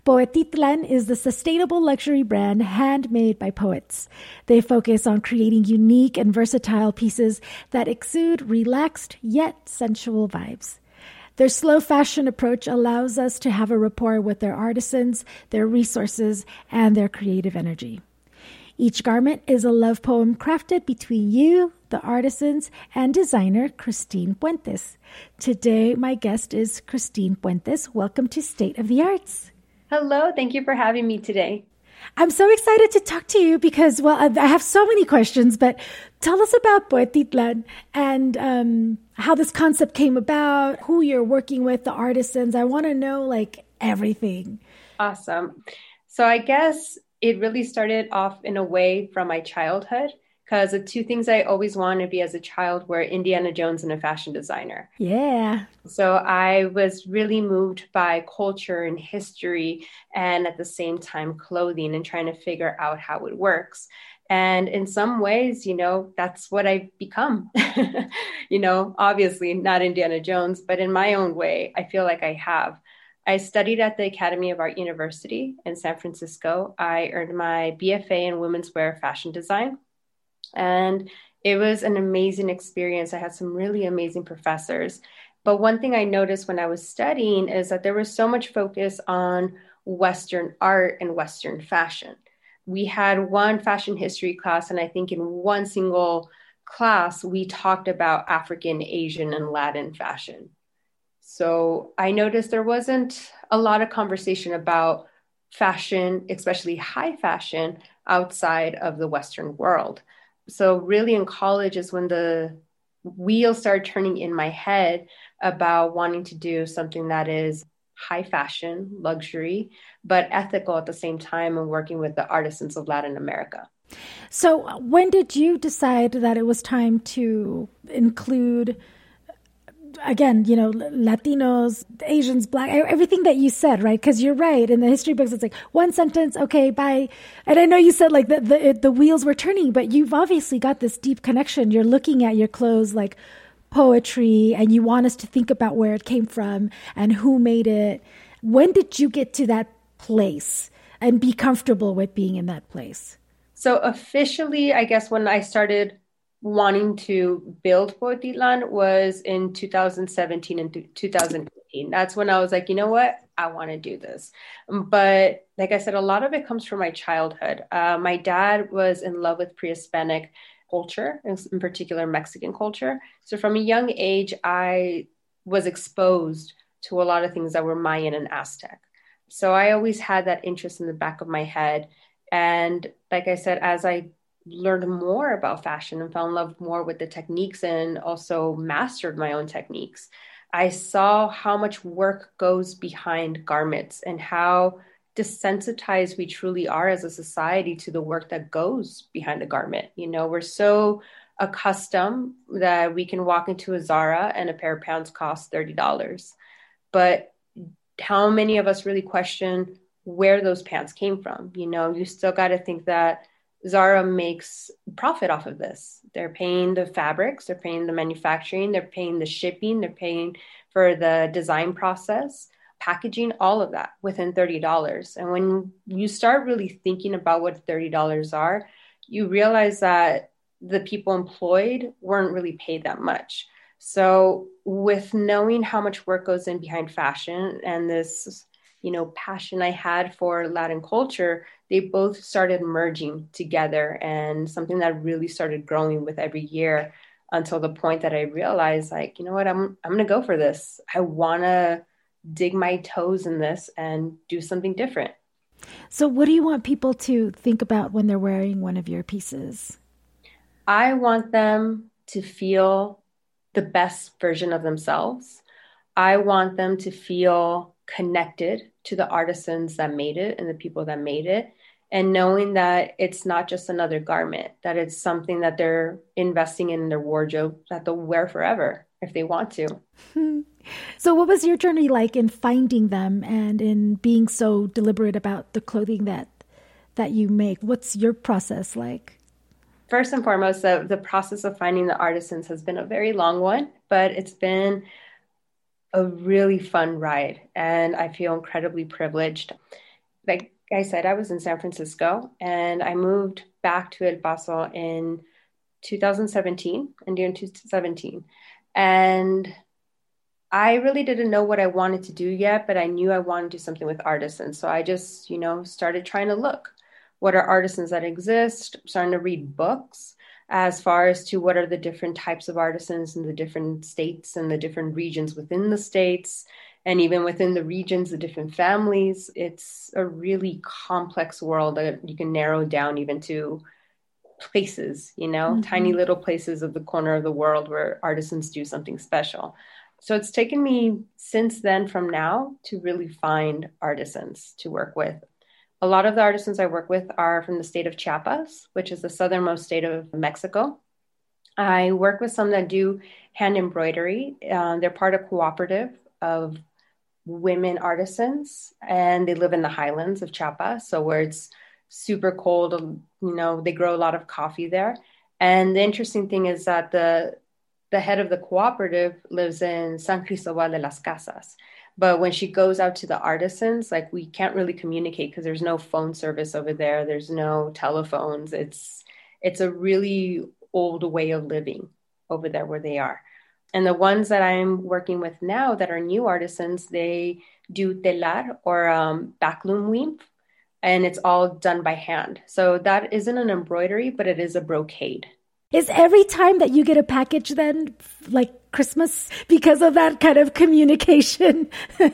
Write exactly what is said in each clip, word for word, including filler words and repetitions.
Poetitlan is the sustainable luxury brand handmade by poets. They focus on creating unique and versatile pieces that exude relaxed yet sensual vibes. Their slow fashion approach allows us to have a rapport with their artisans, their resources, and their creative energy. Each garment is a love poem crafted between you, the artisans, and designer Christine Puentes. Today, my guest is Christine Puentes. Welcome to State of the Arts. Hello, thank you for having me today. I'm so excited to talk to you because, well, I have so many questions, but tell us about Poetitlan and um, how this concept came about, who you're working with, the artisans. I want to know, like, everything. Awesome. So I guess it really started off in a way from my childhood, because the two things I always wanted to be as a child were Indiana Jones and a fashion designer. Yeah. So I was really moved by culture and history, and at the same time clothing, and trying to figure out how it works. And in some ways, you know, that's what I've become. You know, obviously not Indiana Jones, but in my own way, I feel like I have. I studied at the Academy of Art University in San Francisco. I earned my B F A in women's wear fashion design. And it was an amazing experience. I had some really amazing professors. But one thing I noticed when I was studying is that there was so much focus on Western art and Western fashion. We had one fashion history class, and I think in one single class, we talked about African, Asian, and Latin fashion. So I noticed there wasn't a lot of conversation about fashion, especially high fashion, outside of the Western world. So really in college is when the wheels started turning in my head about wanting to do something that is high fashion, luxury, but ethical at the same time, and working with the artisans of Latin America. So when did you decide that it was time to include, again, you know, Latinos, Asians, Black, everything that you said, right? Because you're right. In the history books, it's like one sentence, okay, bye. And I know you said like the, the, the wheels were turning, but you've obviously got this deep connection. You're looking at your clothes like poetry, and you want us to think about where it came from and who made it. When did you get to that place and be comfortable with being in that place? So officially, I guess when I started wanting to build Poetitlan was in two thousand seventeen and two thousand eighteen. That's when I was like, you know what? I want to do this. But like I said, a lot of it comes from my childhood. Uh, my dad was in love with pre-Hispanic culture, in particular Mexican culture. So from a young age, I was exposed to a lot of things that were Mayan and Aztec. So I always had that interest in the back of my head. And like I said, as I learned more about fashion and fell in love more with the techniques and also mastered my own techniques, I saw how much work goes behind garments and how desensitized we truly are as a society to the work that goes behind a garment. You know, we're so accustomed that we can walk into a Zara and a pair of pants cost thirty dollars. But how many of us really question where those pants came from? You know, you still got to think that Zara makes profit off of this. They're paying the fabrics, they're paying the manufacturing, they're paying the shipping, they're paying for the design process, packaging, all of that within thirty dollars. And when you start really thinking about what thirty dollars are, you realize that the people employed weren't really paid that much. So with knowing how much work goes in behind fashion and this, you know, passion I had for Latin culture, they both started merging together, and something that really started growing with every year until the point that I realized, like, you know what, I'm I'm going to go for this. I want to dig my toes in this and do something different. So what do you want people to think about when they're wearing one of your pieces? I want them to feel the best version of themselves. I want them to feel connected to the artisans that made it and the people that made it, and knowing that it's not just another garment, that it's something that they're investing in their wardrobe that they'll wear forever if they want to. So what was your journey like in finding them and in being so deliberate about the clothing that that you make? What's your process like? First and foremost, the, the process of finding the artisans has been a very long one, but it's been a really fun ride, and I feel incredibly privileged. like I said, I was in San Francisco and I moved back to El Paso in two thousand seventeen, and during two thousand seventeen. And I really didn't know what I wanted to do yet, but I knew I wanted to do something with artisans. So I just, you know, started trying to look. What are artisans that exist? Starting to read books as far as to what are the different types of artisans in the different states and the different regions within the states, and even within the regions, the different families. It's a really complex world that you can narrow down even to places, you know, mm-hmm. tiny little places of the corner of the world where artisans do something special. So it's taken me since then from now to really find artisans to work with. A lot of the artisans I work with are from the state of Chiapas, which is the southernmost state of Mexico. I work with some that do hand embroidery. Uh, they're part of a cooperative of women artisans, and they live in the highlands of Chiapas, so where it's super cold, you know, they grow a lot of coffee there. And the interesting thing is that the the head of the cooperative lives in San Cristobal de las Casas. But when she goes out to the artisans, like we can't really communicate because there's no phone service over there. There's no telephones. It's it's a really old way of living over there where they are. And the ones that I'm working with now that are new artisans, they do telar or um, backloom weave, and it's all done by hand. So that isn't an embroidery, but it is a brocade. Is every time that you get a package then like Christmas because of that kind of communication?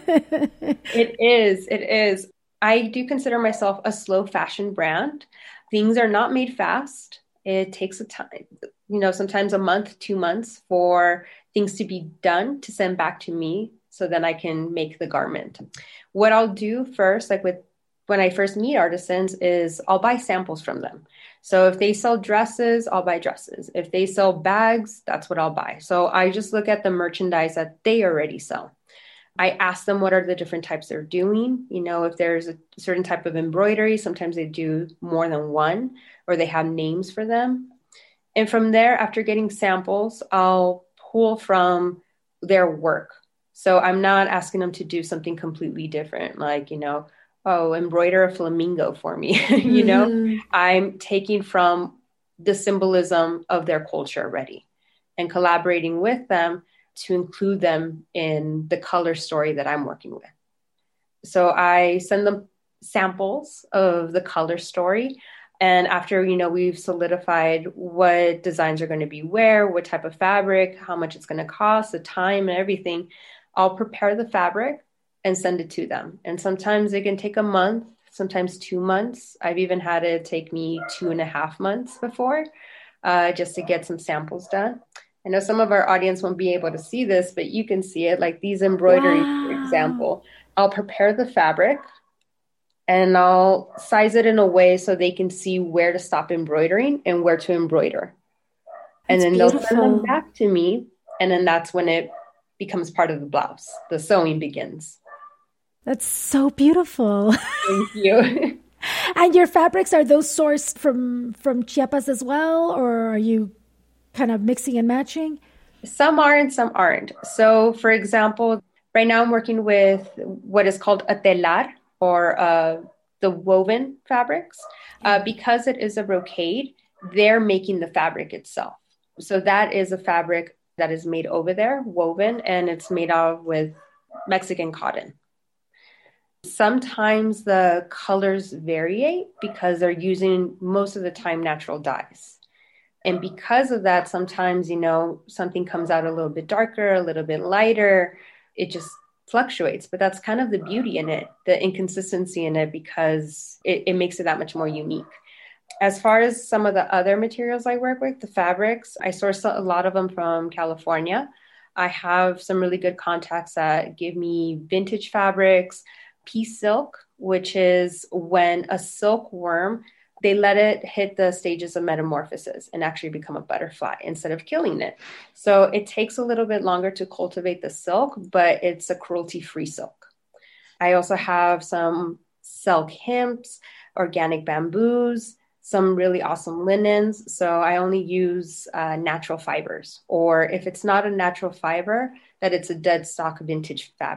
It is. It is. I do consider myself a slow fashion brand. Things are not made fast. It takes a time, you know, sometimes a month, two months for things to be done to send back to me so then I can make the garment. What I'll do first, like with when I first meet artisans, is I'll buy samples from them. So if they sell dresses, I'll buy dresses. If they sell bags, that's what I'll buy. So I just look at the merchandise that they already sell. I ask them what are the different types they're doing. You know, if there's a certain type of embroidery, sometimes they do more than one, or they have names for them. And from there, after getting samples, I'll pull from their work. So I'm not asking them to do something completely different, like, you know, oh, embroider a flamingo for me. you know, mm-hmm. I'm taking from the symbolism of their culture already and collaborating with them to include them in the color story that I'm working with. So I send them samples of the color story. And after, you know, we've solidified what designs are going to be where, what type of fabric, how much it's going to cost, the time and everything, I'll prepare the fabric and send it to them. And sometimes it can take a month, sometimes two months. I've even had it take me two and a half months before uh, just to get some samples done. I know some of our audience won't be able to see this, but you can see it, like these embroideries, wow. For example. I'll prepare the fabric and I'll size it in a way so they can see where to stop embroidering and where to embroider. And that's then beautiful. They'll send them back to me. And then that's when it becomes part of the blouse. The sewing begins. That's so beautiful. Thank you. And your fabrics, are those sourced from, from Chiapas as well? Or are you kind of mixing and matching? Some are and some aren't. So for example, right now I'm working with what is called a telar, or uh, the woven fabrics. Uh, because it is a brocade, they're making the fabric itself. So that is a fabric that is made over there, woven, and it's made out with Mexican cotton. Sometimes the colors vary because they're using most of the time natural dyes. And because of that, sometimes, you know, something comes out a little bit darker, a little bit lighter. It just fluctuates. But that's kind of the beauty in it, the inconsistency in it, because it, it makes it that much more unique. As far as some of the other materials I work with, the fabrics, I source a lot of them from California. I have some really good contacts that give me vintage fabrics, pea silk, which is when a silkworm, they let it hit the stages of metamorphosis and actually become a butterfly instead of killing it. So it takes a little bit longer to cultivate the silk, but it's a cruelty-free silk. I also have some silk hemps, organic bamboos, some really awesome linens. So I only use uh, natural fibers, or if it's not a natural fiber, that it's a dead stock vintage fabric.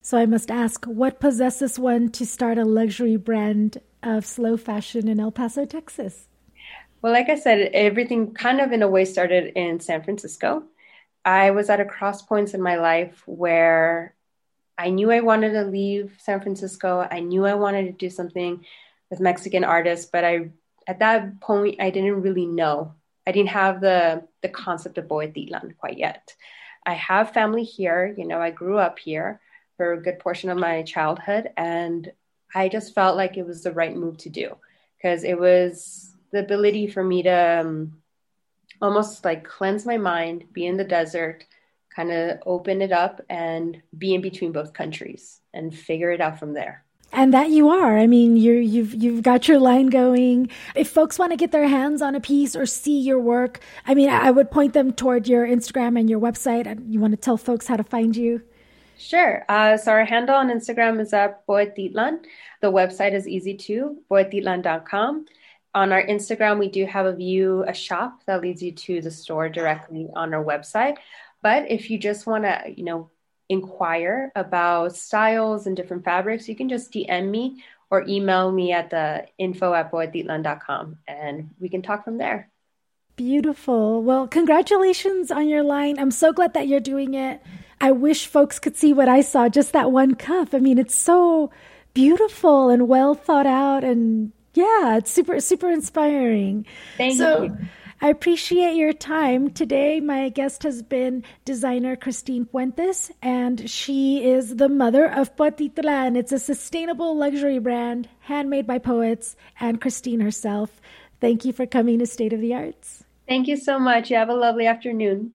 So I must ask, what possesses one to start a luxury brand of slow fashion in El Paso, Texas? Well, like I said, everything kind of in a way started in San Francisco. I was at a cross points in my life where I knew I wanted to leave San Francisco. I knew I wanted to do something with Mexican artists, but I, at that point, I didn't really know. I didn't have the, the concept of Poetitlan quite yet. I have family here. You know, I grew up here for a good portion of my childhood, and I just felt like it was the right move to do because it was the ability for me to um, almost like cleanse my mind, be in the desert, kind of open it up and be in between both countries and figure it out from there. And that you are. I mean, you're, you've you've got your line going. If folks want to get their hands on a piece or see your work, I mean, I would point them toward your Instagram and your website. You want to tell folks how to find you? Sure. Uh, so our handle on Instagram is at Poetitlan. The website is easy too, poetitlan dot com. On our Instagram, we do have a view, a shop that leads you to the store directly on our website. But if you just want to, you know, inquire about styles and different fabrics, you can just D M me or email me at the info at poetitlan dot com and we can talk from there. Beautiful. Well, congratulations on your line. I'm so glad that you're doing it. I wish folks could see what I saw, just that one cuff. I mean, it's so beautiful and well thought out, and yeah, it's super, super inspiring. Thank so, you. I appreciate your time. Today, my guest has been designer Christine Puentes, and she is the mother of Poetitlan. It's a sustainable luxury brand, handmade by poets, and Christine herself. Thank you for coming to State of the Arts. Thank you so much. You have a lovely afternoon.